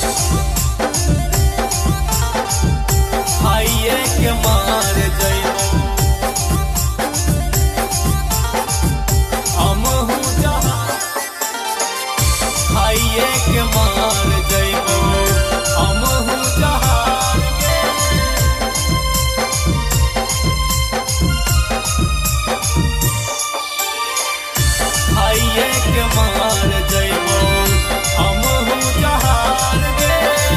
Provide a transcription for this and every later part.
खाइए के मार जइबो हमहू जहार खाइए के मार जइबो हमहू जहार गे खाइए के मार जइबो हमहू जहार गे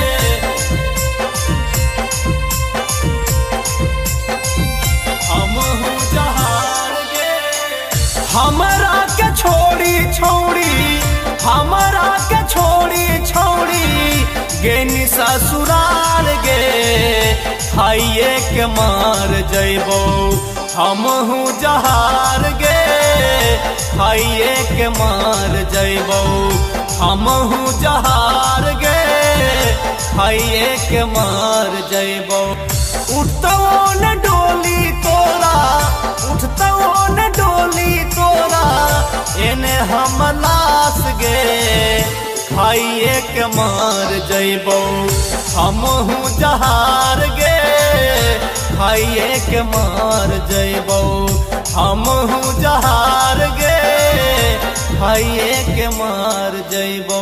हमहू जहार गे हमरा के छोड़ी छोड़ी हमरा के छोड़ी छोड़ी गेनी ससुराल गे खाइए के मार जइबो हमहू जहार गे खाइए के मार जइबो हमहू जहार गे खाइए के मार जइबो उठतो न डोली तोरा उठतो न डोली तोरा एने हम लाश गे खाइए के मार जइबो हमहू जहार गे खाइए के मार जइबो हमहू जहार गे खाइए के मार जइबो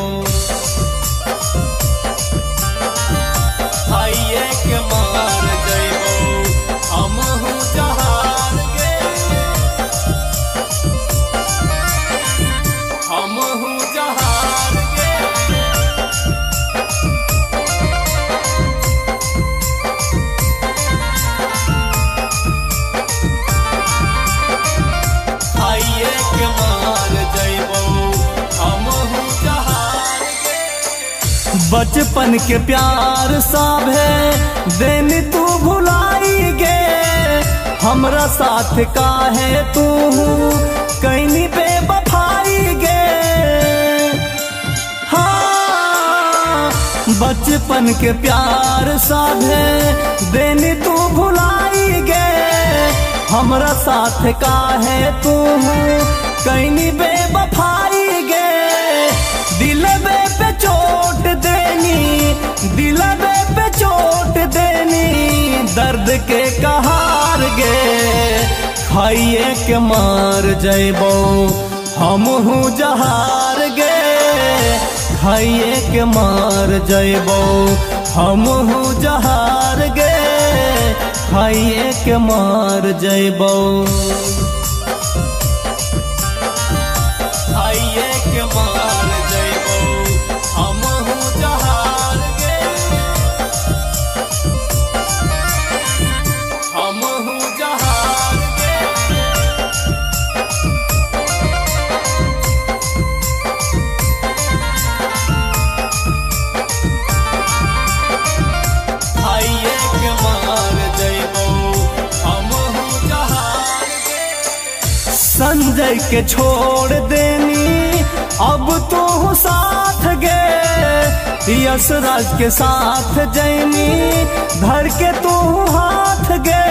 खाइए के मार जइबो हमहू जहार गे हमहू जहार गे खाइए के मार जइबो हमहू जहार गे बचपन के प्यार साभे दिन तू भुलाई गे हमरा साथ काहे तू कैनी बेवफाई गे हाँ बचपन के प्यार साभे दिन तू भुलाई गे हमरा साथ काहे तू कैनी बेवफाई गे दिलबे पे चोट देनी दिलबे पे चोट देनी दर्द के कहार गे खाइए के मार जइबो हमहू जहार गे खाइए के मार जइबो हमहू जहार गे खाइए के मार जइबो खाइए के मार जइबो हमहू जहार गे हमहू जहार गे खाइए के मार जइबो हमहू जहार गे संजय के छोड़ देनी अब तू साथ गे यशराज के साथ जैनी धर के तू हाथ गे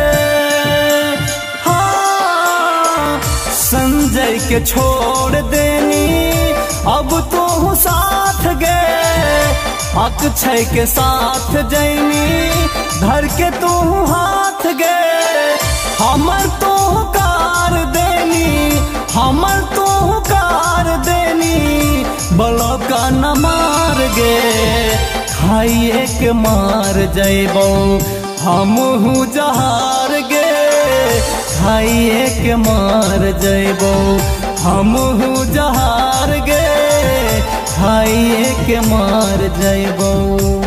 हाँ संजय के छोड़ देनी अब तू साथ गे अक्षय के साथ जैनी धर के तू हाथ गे हमर तो कार देनी हमर तो कार देनी बलो का न मार गे खाइए के मार जइबो हमहू जहार गे खाइए के मार जइबो हमहू जहार गे खाइए के मार जइबो।